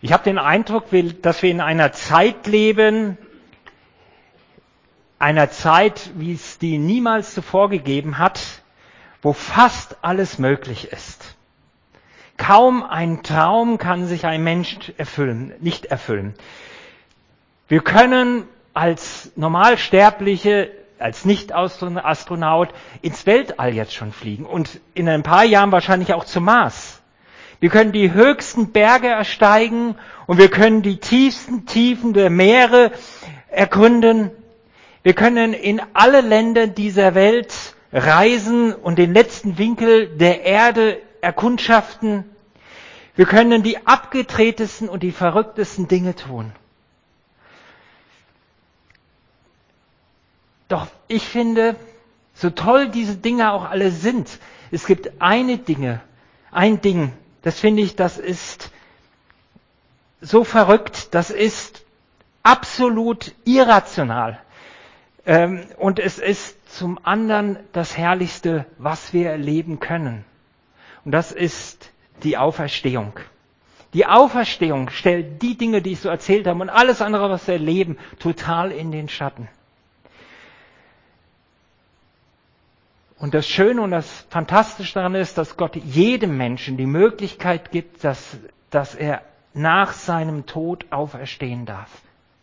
Ich habe den Eindruck, dass wir in einer Zeit leben, einer Zeit, wie es die niemals zuvor gegeben hat, wo fast alles möglich ist. Kaum ein Traum kann sich ein Mensch nicht erfüllen. Wir können als Normalsterbliche, als Nicht-Astronaut ins Weltall jetzt schon fliegen und in ein paar Jahren wahrscheinlich auch zum Mars. Wir können die höchsten Berge ersteigen und wir können die tiefsten Tiefen der Meere ergründen. Wir können in alle Länder dieser Welt reisen und den letzten Winkel der Erde erkundschaften. Wir können die abgedrehtesten und die verrücktesten Dinge tun. Doch ich finde, so toll diese Dinge auch alle sind, es gibt ein Ding, das finde ich, das ist so verrückt, das ist absolut irrational. Und es ist zum anderen das Herrlichste, was wir erleben können. Und das ist die Auferstehung. Die Auferstehung stellt die Dinge, die ich so erzählt habe, und alles andere, was wir erleben, total in den Schatten. Und das Schöne und das Fantastische daran ist, dass Gott jedem Menschen die Möglichkeit gibt, dass er nach seinem Tod auferstehen darf.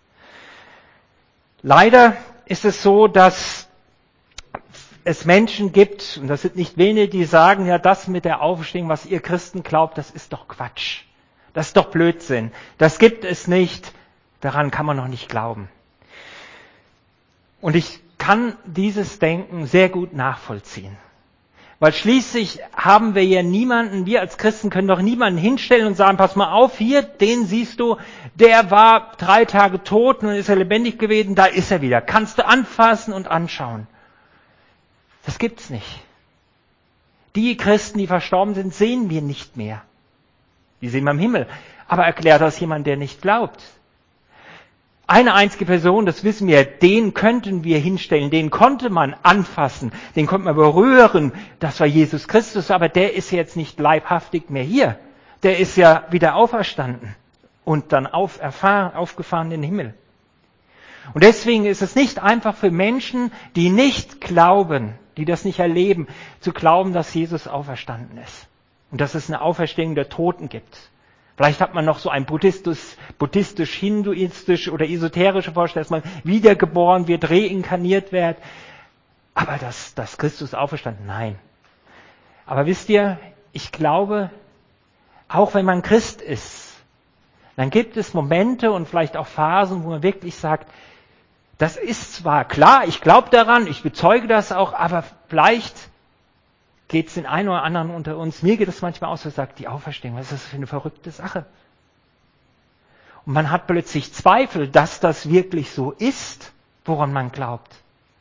Leider ist es so, dass es Menschen gibt, und das sind nicht wenige, die sagen, ja, das mit der Auferstehung, was ihr Christen glaubt, das ist doch Quatsch. Das ist doch Blödsinn. Das gibt es nicht. Daran kann man noch nicht glauben. Und ich kann dieses Denken sehr gut nachvollziehen. Weil schließlich haben wir ja niemanden, wir als Christen können doch niemanden hinstellen und sagen, pass mal auf, hier, den siehst du, der war 3 Tage tot und ist er lebendig gewesen, da ist er wieder. Kannst du anfassen und anschauen. Das gibt's nicht. Die Christen, die verstorben sind, sehen wir nicht mehr. Die sehen wir im Himmel. Aber erklärt das jemand, der nicht glaubt? Eine einzige Person, das wissen wir, den könnten wir hinstellen, den konnte man anfassen, den konnte man berühren, das war Jesus Christus, aber der ist jetzt nicht leibhaftig mehr hier. Der ist ja wieder auferstanden und dann aufgefahren in den Himmel. Und deswegen ist es nicht einfach für Menschen, die nicht glauben, die das nicht erleben, zu glauben, dass Jesus auferstanden ist und dass es eine Auferstehung der Toten gibt. Vielleicht hat man noch so ein buddhistisch, hinduistisch oder esoterische Vorstellung, dass man wiedergeboren wird, reinkarniert wird. Aber dass Christus auferstanden, nein. Aber wisst ihr, ich glaube, auch wenn man Christ ist, dann gibt es Momente und vielleicht auch Phasen, wo man wirklich sagt, das ist zwar klar, ich glaube daran, ich bezeuge das auch, aber vielleicht geht es den einen oder anderen unter uns, mir geht es manchmal aus, so sagt, die Auferstehung, was ist das für eine verrückte Sache? Und man hat plötzlich Zweifel, dass das wirklich so ist, woran man glaubt.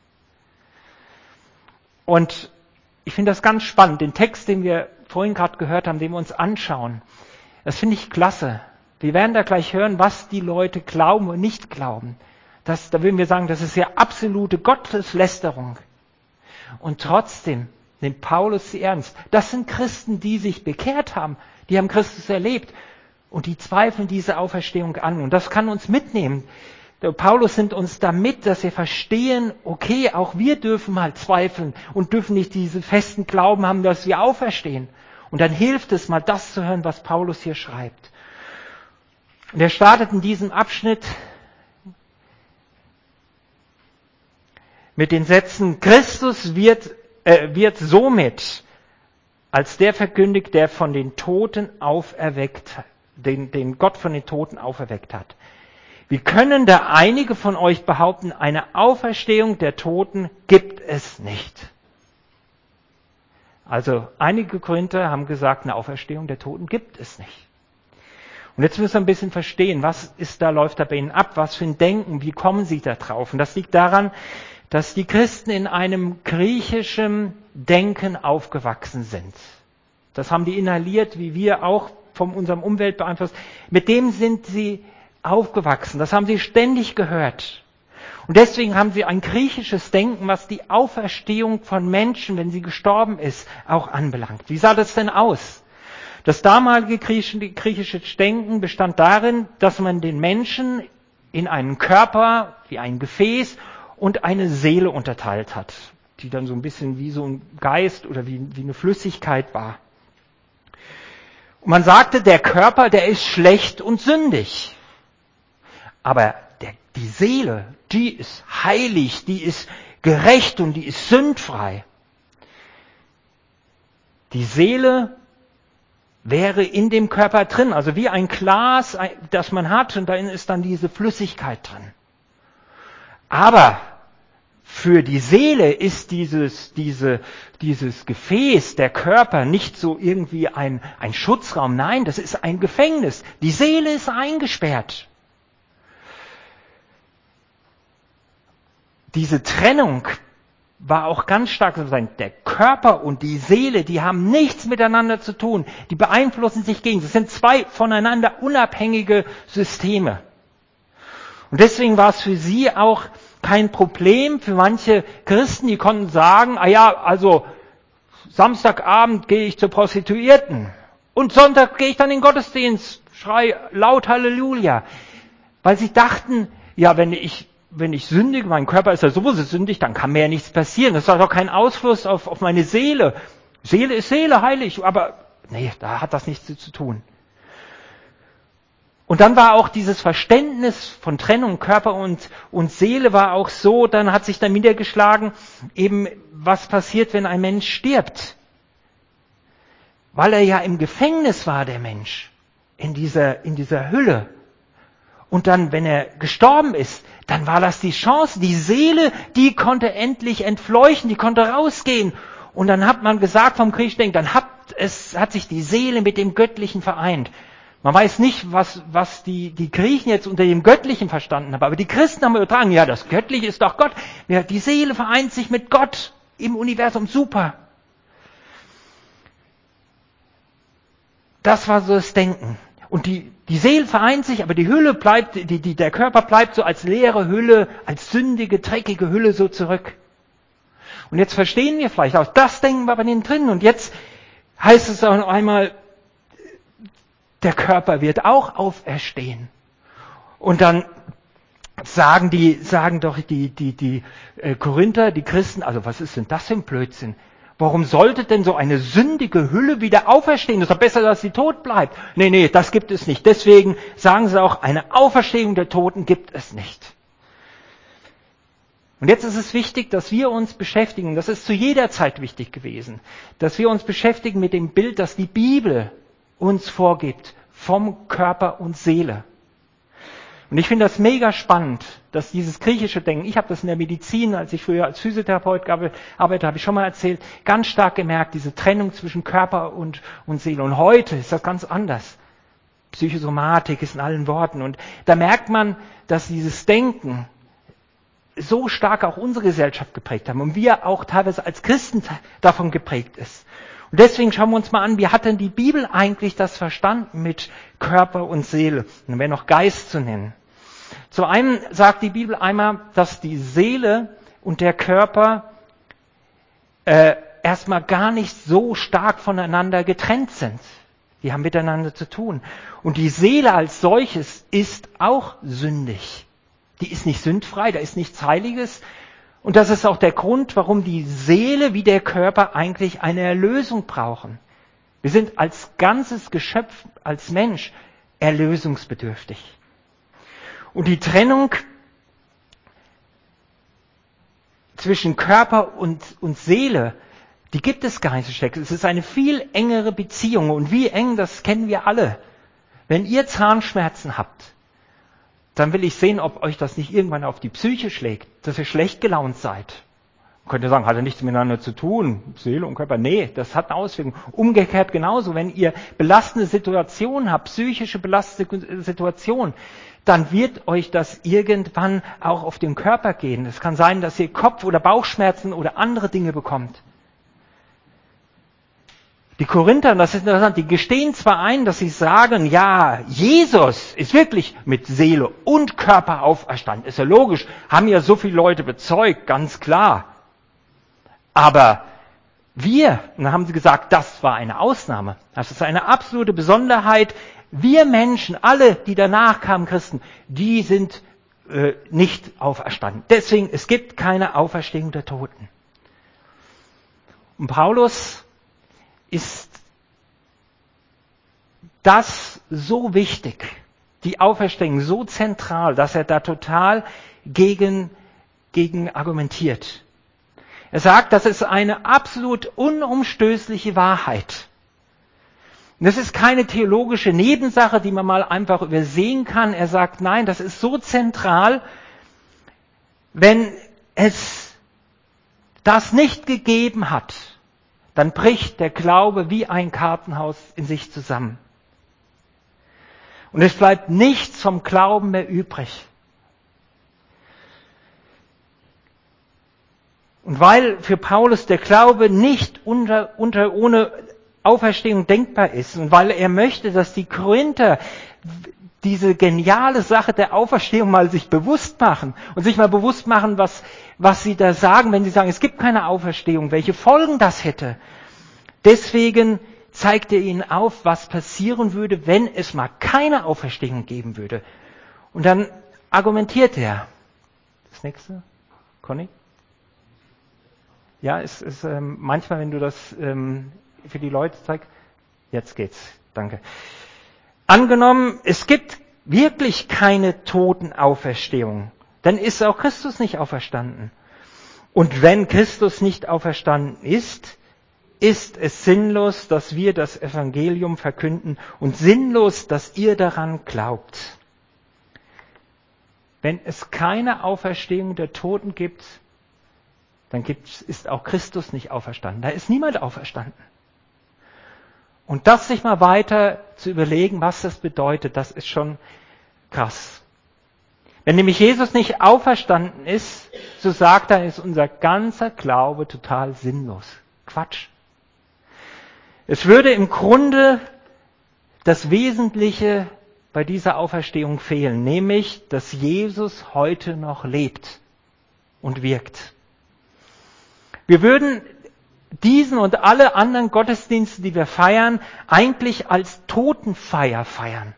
Und ich finde das ganz spannend, den Text, den wir vorhin gerade gehört haben, den wir uns anschauen, das finde ich klasse. Wir werden da gleich hören, was die Leute glauben und nicht glauben. Da würden wir sagen, das ist ja absolute Gotteslästerung. Und trotzdem nimmt Paulus sie ernst. Das sind Christen, die sich bekehrt haben. Die haben Christus erlebt. Und die zweifeln diese Auferstehung an. Und das kann uns mitnehmen. Der Paulus nimmt uns damit, dass wir verstehen, okay, auch wir dürfen mal zweifeln und dürfen nicht diesen festen Glauben haben, dass wir auferstehen. Und dann hilft es mal, das zu hören, was Paulus hier schreibt. Und er startet in diesem Abschnitt mit den Sätzen, Christus wird somit als der verkündigt, der von den Toten auferweckt, den Gott von den Toten auferweckt hat. Wie können da einige von euch behaupten, eine Auferstehung der Toten gibt es nicht? Also einige Korinther haben gesagt, eine Auferstehung der Toten gibt es nicht. Und jetzt müssen wir ein bisschen verstehen, läuft da bei ihnen ab, was für ein Denken, wie kommen sie da drauf? Und das liegt daran, dass die Christen in einem griechischen Denken aufgewachsen sind. Das haben die inhaliert, wie wir auch von unserem Umwelt beeinflusst. Mit dem sind sie aufgewachsen. Das haben sie ständig gehört. Und deswegen haben sie ein griechisches Denken, was die Auferstehung von Menschen, wenn sie gestorben ist, auch anbelangt. Wie sah das denn aus? Das damalige griechische Denken bestand darin, dass man den Menschen in einen Körper, wie ein Gefäß und eine Seele unterteilt hat, die dann so ein bisschen wie so ein Geist oder wie eine Flüssigkeit war. Und man sagte, der Körper, der ist schlecht und sündig. Aber die Seele, die ist heilig, die ist gerecht und die ist sündfrei. Die Seele wäre in dem Körper drin, also wie ein Glas, das man hat, und darin ist dann diese Flüssigkeit drin. Aber für die Seele ist dieses Gefäß, der Körper, nicht so irgendwie ein Schutzraum. Nein, das ist ein Gefängnis. Die Seele ist eingesperrt. Diese Trennung war auch ganz stark zu sein. Der Körper und die Seele, die haben nichts miteinander zu tun. Die beeinflussen sich gegenseitig. Das sind zwei voneinander unabhängige Systeme. Und deswegen war es für sie auch kein Problem. Für manche Christen, die konnten sagen, also Samstagabend gehe ich zur Prostituierten und Sonntag gehe ich dann in den Gottesdienst, schrei laut Halleluja. Weil sie dachten, wenn ich sündige, mein Körper ist ja sowieso sündig, dann kann mir ja nichts passieren. Das hat doch keinen Ausfluss auf meine Seele. Seele ist Seele, heilig, aber nee, da hat das nichts zu tun. Und dann war auch dieses Verständnis von Trennung, Körper und Seele war auch so, dann hat sich dann niedergeschlagen, eben was passiert, wenn ein Mensch stirbt. Weil er ja im Gefängnis war, der Mensch, in dieser Hülle. Und dann, wenn er gestorben ist, dann war das die Chance. Die Seele, die konnte endlich entfleuchten, die konnte rausgehen. Und dann hat man gesagt vom griechischen Denken, dann hat sich die Seele mit dem Göttlichen vereint. Man weiß nicht, was die Griechen jetzt unter dem Göttlichen verstanden haben, aber die Christen haben übertragen, das Göttliche ist doch Gott. Ja, die Seele vereint sich mit Gott im Universum, super. Das war so das Denken. Und die Seele vereint sich, aber die Hülle bleibt, der Körper bleibt so als leere Hülle, als sündige, dreckige Hülle so zurück. Und jetzt verstehen wir vielleicht auch, das Denken war bei denen drin. Und jetzt heißt es auch einmal, der Körper wird auch auferstehen. Und dann sagen doch die Korinther, die Christen, also was ist denn das für ein Blödsinn? Warum sollte denn so eine sündige Hülle wieder auferstehen? Das ist doch besser, dass sie tot bleibt. Nee, das gibt es nicht. Deswegen sagen sie auch, eine Auferstehung der Toten gibt es nicht. Und jetzt ist es wichtig, dass wir uns beschäftigen, das ist zu jeder Zeit wichtig gewesen, dass wir uns beschäftigen mit dem Bild, das die Bibel uns vorgibt, vom Körper und Seele. Und ich finde das mega spannend, dass dieses griechische Denken, ich habe das in der Medizin, als ich früher als Physiotherapeut arbeitete, habe ich schon mal erzählt, ganz stark gemerkt, diese Trennung zwischen Körper und Seele. Und heute ist das ganz anders. Psychosomatik ist in allen Worten. Und da merkt man, dass dieses Denken so stark auch unsere Gesellschaft geprägt haben und wir auch teilweise als Christen davon geprägt ist. Und deswegen schauen wir uns mal an, wie hat denn die Bibel eigentlich das verstanden mit Körper und Seele? Und dann wäre noch Geist zu nennen. Zum einen sagt die Bibel einmal, dass die Seele und der Körper erstmal gar nicht so stark voneinander getrennt sind. Die haben miteinander zu tun. Und die Seele als solches ist auch sündig. Die ist nicht sündfrei, da ist nichts Heiliges. Und das ist auch der Grund, warum die Seele wie der Körper eigentlich eine Erlösung brauchen. Wir sind als ganzes Geschöpf, als Mensch, erlösungsbedürftig. Und die Trennung zwischen Körper und Seele, die gibt es gar nicht so stark. Es ist eine viel engere Beziehung. Und wie eng, das kennen wir alle. Wenn ihr Zahnschmerzen habt, dann will ich sehen, ob euch das nicht irgendwann auf die Psyche schlägt, dass ihr schlecht gelaunt seid. Man könnte sagen, hat ja nichts miteinander zu tun, Seele und Körper. Nee, das hat eine Auswirkung. Umgekehrt genauso, wenn ihr belastende Situationen habt, psychische belastende Situationen, dann wird euch das irgendwann auch auf den Körper gehen. Es kann sein, dass ihr Kopf- oder Bauchschmerzen oder andere Dinge bekommt. Die Korinther, das ist interessant, die gestehen zwar ein, dass sie sagen, ja, Jesus ist wirklich mit Seele und Körper auferstanden. Ist ja logisch, haben ja so viele Leute bezeugt, ganz klar. Aber und dann haben sie gesagt, das war eine Ausnahme. Das ist eine absolute Besonderheit. Wir Menschen, alle, die danach kamen, Christen, die sind nicht auferstanden. Deswegen, es gibt keine Auferstehung der Toten. Und Paulus ist das so wichtig, die Auferstehung so zentral, dass er da total gegen argumentiert. Er sagt, das ist eine absolut unumstößliche Wahrheit. Und das ist keine theologische Nebensache, die man mal einfach übersehen kann. Er sagt, nein, das ist so zentral, wenn es das nicht gegeben hat, dann bricht der Glaube wie ein Kartenhaus in sich zusammen. Und es bleibt nichts vom Glauben mehr übrig. Und weil für Paulus der Glaube nicht ohne Auferstehung denkbar ist und weil er möchte, dass die Korinther diese geniale Sache der Auferstehung mal sich bewusst machen und sich mal bewusst machen, was sie da sagen, wenn sie sagen, es gibt keine Auferstehung, welche Folgen das hätte. Deswegen zeigt er ihnen auf, was passieren würde, wenn es mal keine Auferstehung geben würde. Und dann argumentiert er. Das nächste, Conny? Ja, es ist manchmal, wenn du das für die Leute zeigst. Jetzt geht's. Danke. Angenommen, es gibt wirklich keine Totenauferstehung, dann ist auch Christus nicht auferstanden. Und wenn Christus nicht auferstanden ist, ist es sinnlos, dass wir das Evangelium verkünden und sinnlos, dass ihr daran glaubt. Wenn es keine Auferstehung der Toten gibt, dann ist auch Christus nicht auferstanden. Da ist niemand auferstanden. Und das sich mal weiter zu überlegen, was das bedeutet, das ist schon krass. Wenn nämlich Jesus nicht auferstanden ist, so sagt er, ist unser ganzer Glaube total sinnlos. Quatsch. Es würde im Grunde das Wesentliche bei dieser Auferstehung fehlen, nämlich, dass Jesus heute noch lebt und wirkt. Wir würden diesen und alle anderen Gottesdienste, die wir feiern, eigentlich als Totenfeier feiern.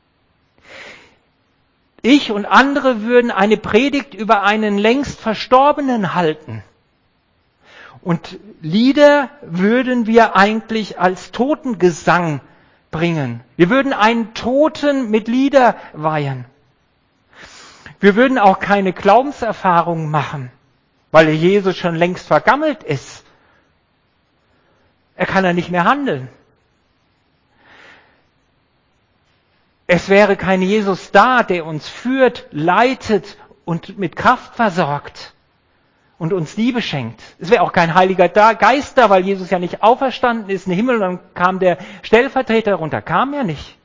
Ich und andere würden eine Predigt über einen längst Verstorbenen halten. Und Lieder würden wir eigentlich als Totengesang bringen. Wir würden einen Toten mit Lieder weihen. Wir würden auch keine Glaubenserfahrung machen, weil Jesus schon längst vergammelt ist. Er kann ja nicht mehr handeln. Es wäre kein Jesus da, der uns führt, leitet und mit Kraft versorgt und uns Liebe schenkt. Es wäre auch kein Heiliger Geist da, weil Jesus ja nicht auferstanden ist in den Himmel und dann kam der Stellvertreter runter. Kam ja nicht.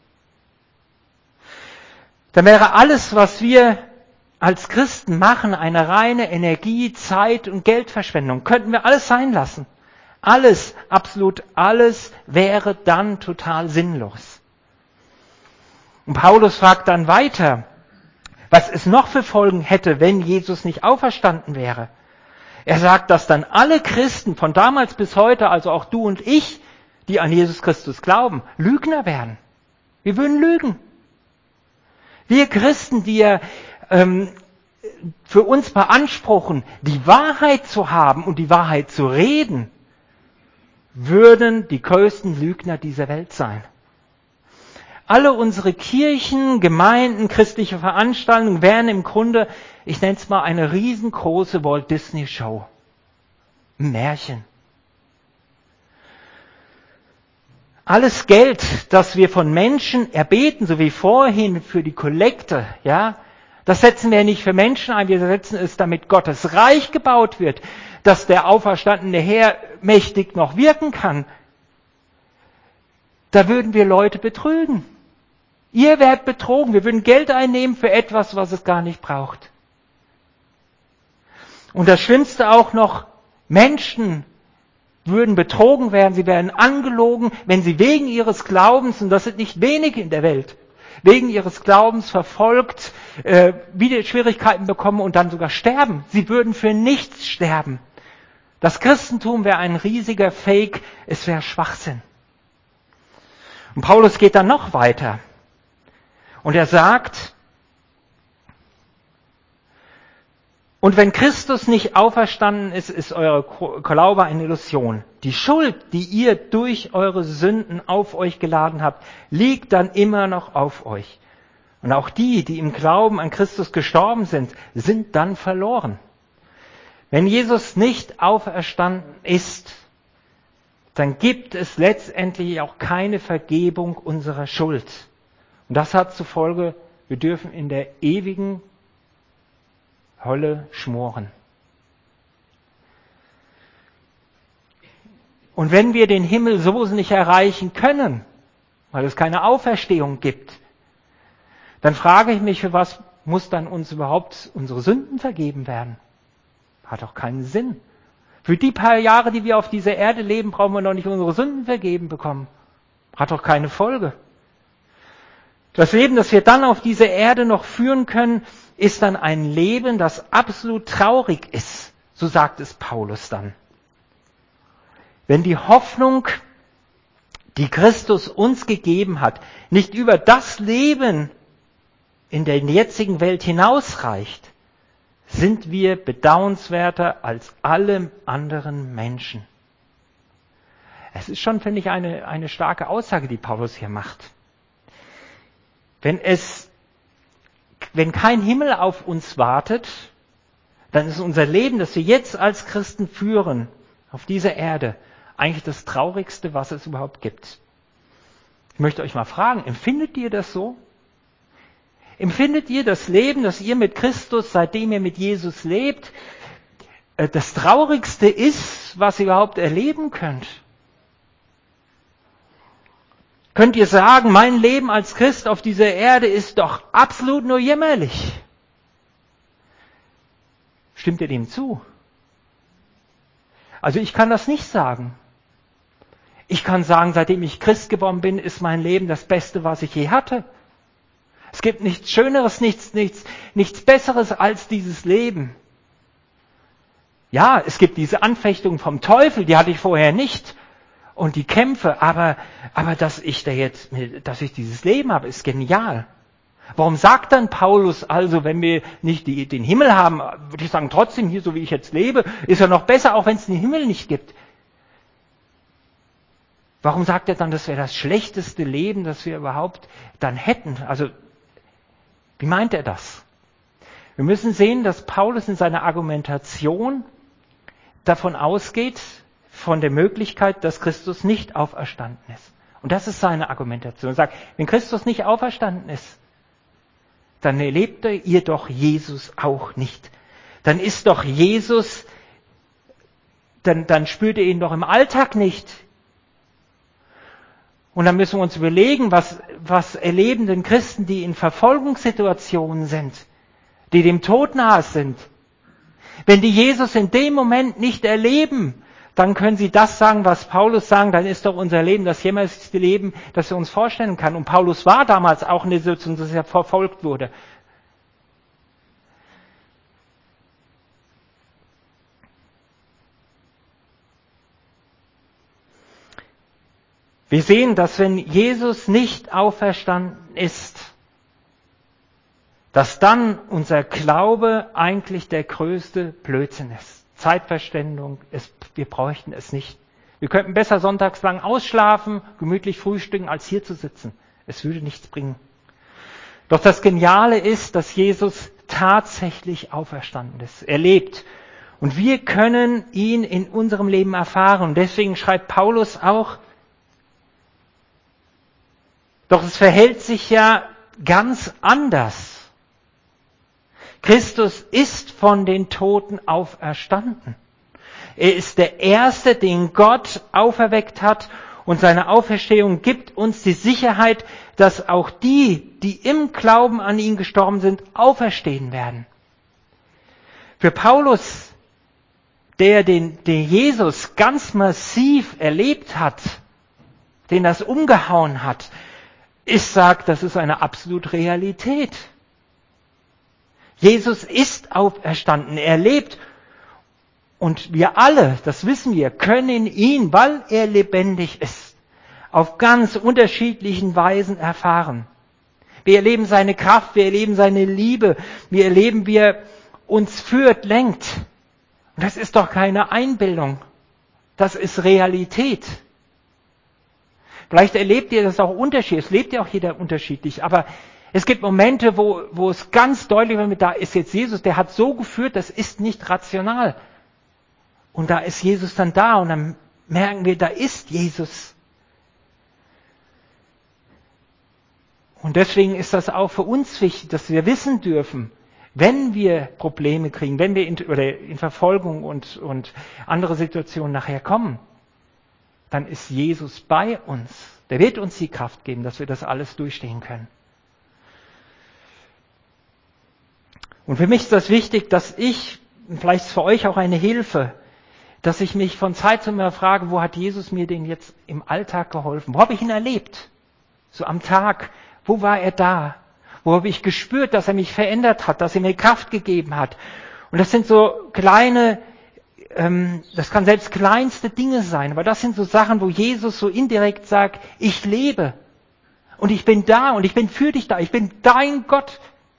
Dann wäre alles, was wir als Christen machen, eine reine Energie-, Zeit- und Geldverschwendung. Könnten wir alles sein lassen. Alles, absolut alles wäre dann total sinnlos. Und Paulus fragt dann weiter, was es noch für Folgen hätte, wenn Jesus nicht auferstanden wäre. Er sagt, dass dann alle Christen von damals bis heute, also auch du und ich, die an Jesus Christus glauben, Lügner wären. Wir würden lügen. Wir Christen, die für uns beanspruchen, die Wahrheit zu haben und die Wahrheit zu reden, würden die größten Lügner dieser Welt sein. Alle unsere Kirchen, Gemeinden, christliche Veranstaltungen wären im Grunde, ich nenne es mal, eine riesengroße Walt Disney Show. Ein Märchen. Alles Geld, das wir von Menschen erbeten, so wie vorhin für die Kollekte, ja, das setzen wir nicht für Menschen ein, wir setzen es, damit Gottes Reich gebaut wird, dass der auferstandene Herr mächtig noch wirken kann. Da würden wir Leute betrügen. Ihr werdet betrogen. Wir würden Geld einnehmen für etwas, was es gar nicht braucht. Und das Schlimmste auch noch, Menschen würden betrogen werden, sie werden angelogen, wenn sie wegen ihres Glaubens, und das sind nicht wenige in der Welt, wegen ihres Glaubens verfolgt, wieder Schwierigkeiten bekommen und dann sogar sterben. Sie würden für nichts sterben. Das Christentum wäre ein riesiger Fake, es wäre Schwachsinn. Und Paulus geht dann noch weiter. Und er sagt, und wenn Christus nicht auferstanden ist, ist euer Glaube eine Illusion. Die Schuld, die ihr durch eure Sünden auf euch geladen habt, liegt dann immer noch auf euch. Und auch die, die im Glauben an Christus gestorben sind, sind dann verloren. Wenn Jesus nicht auferstanden ist, dann gibt es letztendlich auch keine Vergebung unserer Schuld. Und das hat zur Folge, wir dürfen in der ewigen Hölle schmoren. Und wenn wir den Himmel so nicht erreichen können, weil es keine Auferstehung gibt, dann frage ich mich, für was muss dann uns überhaupt unsere Sünden vergeben werden? Hat doch keinen Sinn. Für die paar Jahre, die wir auf dieser Erde leben, brauchen wir noch nicht unsere Sünden vergeben bekommen. Hat doch keine Folge. Das Leben, das wir dann auf dieser Erde noch führen können, ist dann ein Leben, das absolut traurig ist. So sagt es Paulus dann. Wenn die Hoffnung, die Christus uns gegeben hat, nicht über das Leben in der jetzigen Welt hinausreicht, sind wir bedauernswerter als alle anderen Menschen. Es ist schon, finde ich, eine starke Aussage, die Paulus hier macht. Wenn kein Himmel auf uns wartet, dann ist unser Leben, das wir jetzt als Christen führen, auf dieser Erde, eigentlich das Traurigste, was es überhaupt gibt. Ich möchte euch mal fragen, empfindet ihr das so? Empfindet ihr das Leben, das ihr mit Christus, seitdem ihr mit Jesus lebt, das Traurigste ist, was ihr überhaupt erleben könnt? Könnt ihr sagen, mein Leben als Christ auf dieser Erde ist doch absolut nur jämmerlich? Stimmt ihr dem zu? Also ich kann das nicht sagen. Ich kann sagen, seitdem ich Christ geworden bin, ist mein Leben das Beste, was ich je hatte. Es gibt nichts Schöneres, nichts Besseres als dieses Leben. Ja, es gibt diese Anfechtung vom Teufel, die hatte ich vorher nicht. Und die Kämpfe, aber dass ich dieses Leben habe, ist genial. Warum sagt dann Paulus also, wenn wir nicht den Himmel haben, würde ich sagen, trotzdem hier, so wie ich jetzt lebe, ist ja noch besser, auch wenn es den Himmel nicht gibt. Warum sagt er dann, das wäre das schlechteste Leben, das wir überhaupt dann hätten? Also, wie meint er das? Wir müssen sehen, dass Paulus in seiner Argumentation davon ausgeht, von der Möglichkeit, dass Christus nicht auferstanden ist. Und das ist seine Argumentation. Er sagt, wenn Christus nicht auferstanden ist, dann erlebt ihr doch Jesus auch nicht. Dann ist doch Jesus, dann spürt ihr ihn doch im Alltag nicht. Und dann müssen wir uns überlegen, was erleben denn Christen, die in Verfolgungssituationen sind, die dem Tod nahe sind. Wenn die Jesus in dem Moment nicht erleben, dann können sie das sagen, was Paulus sagt, dann ist doch unser Leben das jämmerlichste Leben, das wir uns vorstellen können. Und Paulus war damals auch in der Situation, dass er verfolgt wurde. Wir sehen, dass wenn Jesus nicht auferstanden ist, dass dann unser Glaube eigentlich der größte Blödsinn ist. Zeitverschwendung, wir bräuchten es nicht. Wir könnten besser sonntags lang ausschlafen, gemütlich frühstücken, als hier zu sitzen. Es würde nichts bringen. Doch das Geniale ist, dass Jesus tatsächlich auferstanden ist. Er lebt. Und wir können ihn in unserem Leben erfahren. Und deswegen schreibt Paulus auch, doch es verhält sich ja ganz anders. Christus ist von den Toten auferstanden. Er ist der Erste, den Gott auferweckt hat, und seine Auferstehung gibt uns die Sicherheit, dass auch die, die im Glauben an ihn gestorben sind, auferstehen werden. Für Paulus, der Jesus ganz massiv erlebt hat, den das umgehauen hat, sagt, das ist eine absolute Realität. Jesus ist auferstanden, er lebt. Und wir alle, das wissen wir, können ihn, weil er lebendig ist, auf ganz unterschiedlichen Weisen erfahren. Wir erleben seine Kraft, wir erleben seine Liebe, wir erleben, wie er uns führt, lenkt. Und das ist doch keine Einbildung. Das ist Realität. Vielleicht erlebt ihr das auch unterschiedlich, es lebt ja auch jeder unterschiedlich, aber es gibt Momente, wo es ganz deutlich wird, da ist jetzt Jesus, der hat so geführt, das ist nicht rational. Und da ist Jesus dann da und dann merken wir, da ist Jesus. Und deswegen ist das auch für uns wichtig, dass wir wissen dürfen, wenn wir Probleme kriegen, wenn wir in Verfolgung und andere Situationen nachher kommen, dann ist Jesus bei uns. Der wird uns die Kraft geben, dass wir das alles durchstehen können. Und für mich ist das wichtig, dass ich, vielleicht ist für euch auch eine Hilfe, dass ich mich von Zeit zu Zeit frage, wo hat Jesus mir denn jetzt im Alltag geholfen? Wo habe ich ihn erlebt? So am Tag, wo war er da? Wo habe ich gespürt, dass er mich verändert hat, dass er mir Kraft gegeben hat? Und das sind so kleine, das kann selbst kleinste Dinge sein, aber das sind so Sachen, wo Jesus so indirekt sagt, ich lebe und ich bin da und ich bin für dich da, ich bin dein Gott.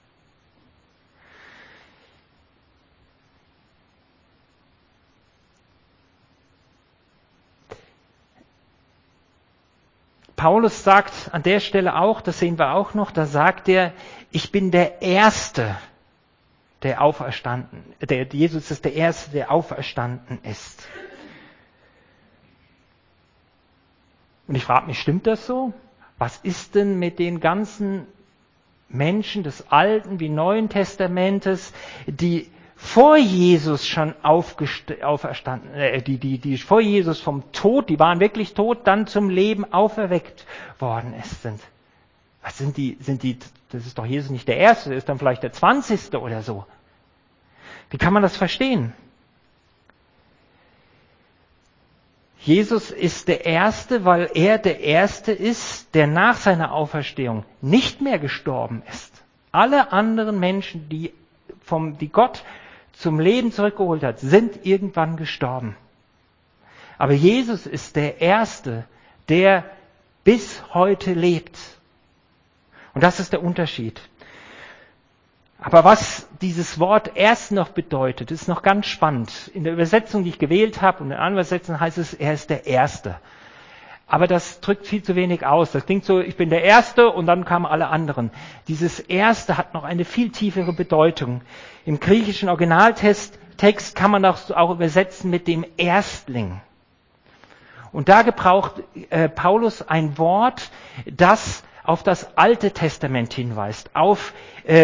Paulus sagt an der Stelle auch, das sehen wir auch noch, da sagt er, ich bin der Erste, der auferstanden, Jesus ist der Erste, der auferstanden ist. Und ich frage mich, stimmt das so? Was ist denn mit den ganzen Menschen des Alten wie Neuen Testamentes, die vor Jesus schon auferstanden, die vor Jesus vom Tod, die waren wirklich tot, dann zum Leben auferweckt worden sind. Was sind die, das ist doch Jesus nicht der Erste, das ist dann vielleicht der 20. oder so. Wie kann man das verstehen? Jesus ist der Erste, weil er der Erste ist, der nach seiner Auferstehung nicht mehr gestorben ist. Alle anderen Menschen, die Gott zum Leben zurückgeholt hat, sind irgendwann gestorben. Aber Jesus ist der Erste, der bis heute lebt. Und das ist der Unterschied. Aber was dieses Wort erst noch bedeutet, ist noch ganz spannend. In der Übersetzung, die ich gewählt habe, und in der anderen Übersetzung heißt es, er ist der Erste. Aber das drückt viel zu wenig aus. Das klingt so, ich bin der Erste und dann kamen alle anderen. Dieses Erste hat noch eine viel tiefere Bedeutung. Im griechischen Originaltext kann man das auch übersetzen mit dem Erstling. Und da gebraucht Paulus ein Wort, das auf das Alte Testament hinweist, auf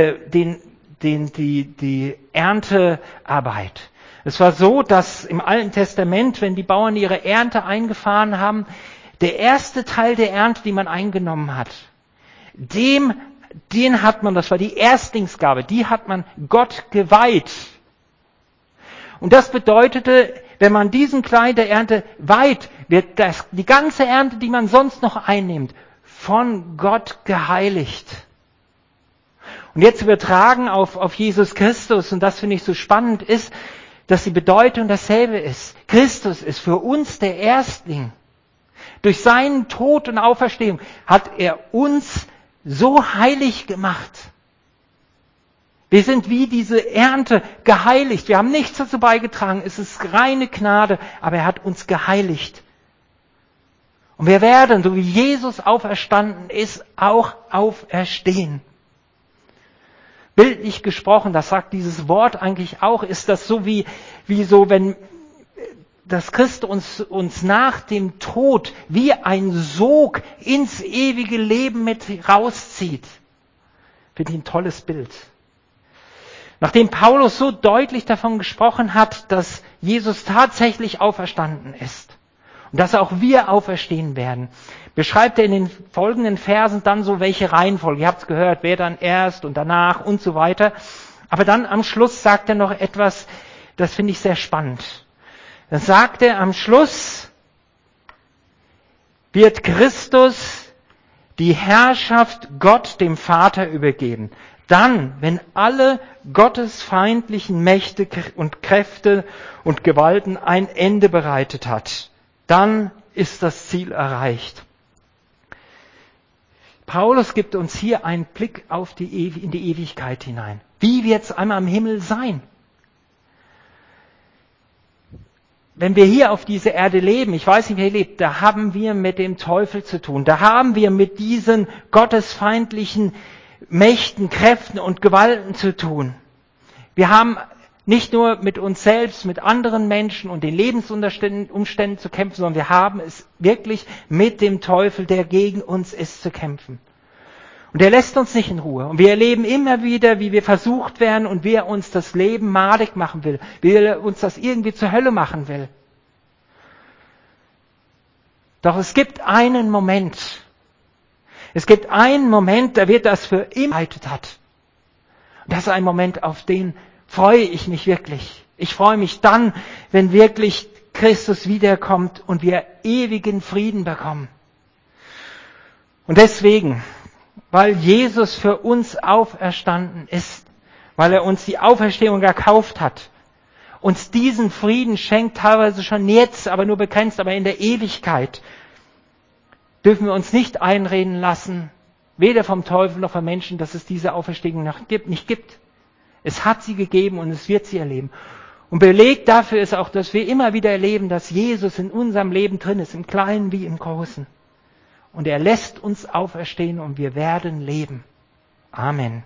die Erntearbeit. Es war so, dass im Alten Testament, wenn die Bauern ihre Ernte eingefahren haben, der erste Teil der Ernte, die man eingenommen hat, den hat man, das war die Erstlingsgabe, die hat man Gott geweiht. Und das bedeutete, wenn man diesen Teil der Ernte weiht, wird die ganze Ernte, die man sonst noch einnimmt, von Gott geheiligt. Und jetzt übertragen auf Jesus Christus, und das finde ich so spannend, ist, dass die Bedeutung dasselbe ist. Christus ist für uns der Erstling. Durch seinen Tod und Auferstehung hat er uns so heilig gemacht. Wir sind wie diese Ernte geheiligt. Wir haben nichts dazu beigetragen. Es ist reine Gnade, aber er hat uns geheiligt. Und wir werden, so wie Jesus auferstanden ist, auch auferstehen. Bildlich gesprochen, das sagt dieses Wort eigentlich auch, ist das so wie so, wenn das Christus uns nach dem Tod wie ein Sog ins ewige Leben mit rauszieht. Finde ich ein tolles Bild. Nachdem Paulus so deutlich davon gesprochen hat, dass Jesus tatsächlich auferstanden ist und dass auch wir auferstehen werden, beschreibt er in den folgenden Versen dann so, welche Reihenfolge. Ihr habt es gehört, wer dann erst und danach und so weiter. Aber dann am Schluss sagt er noch etwas, das finde ich sehr spannend. Dann sagt er am Schluss, wird Christus die Herrschaft Gott, dem Vater, übergeben. Dann, wenn alle gottesfeindlichen Mächte und Kräfte und Gewalten ein Ende bereitet hat, dann ist das Ziel erreicht. Paulus gibt uns hier einen Blick in die Ewigkeit hinein. Wie wird es einmal im Himmel sein? Wenn wir hier auf dieser Erde leben, ich weiß nicht, wer hier lebt, da haben wir mit dem Teufel zu tun. Da haben wir mit diesen gottesfeindlichen Mächten, Kräften und Gewalten zu tun. Wir haben nicht nur mit uns selbst, mit anderen Menschen und den Lebensumständen zu kämpfen, sondern wir haben es wirklich mit dem Teufel, der gegen uns ist, zu kämpfen. Und er lässt uns nicht in Ruhe. Und wir erleben immer wieder, wie wir versucht werden und wie er uns das Leben madig machen will, wie er uns das irgendwie zur Hölle machen will. Doch es gibt einen Moment, da wird das für immer geleitet hat. Und das ist ein Moment, auf den freue ich mich wirklich. Ich freue mich dann, wenn wirklich Christus wiederkommt und wir ewigen Frieden bekommen. Und deswegen, weil Jesus für uns auferstanden ist, weil er uns die Auferstehung erkauft hat, uns diesen Frieden schenkt, teilweise schon jetzt, aber nur begrenzt, aber in der Ewigkeit, dürfen wir uns nicht einreden lassen, weder vom Teufel noch von Menschen, dass es diese Auferstehung nicht gibt. Es hat sie gegeben und es wird sie erleben. Und Beleg dafür ist auch, dass wir immer wieder erleben, dass Jesus in unserem Leben drin ist, im Kleinen wie im Großen. Und er lässt uns auferstehen und wir werden leben. Amen.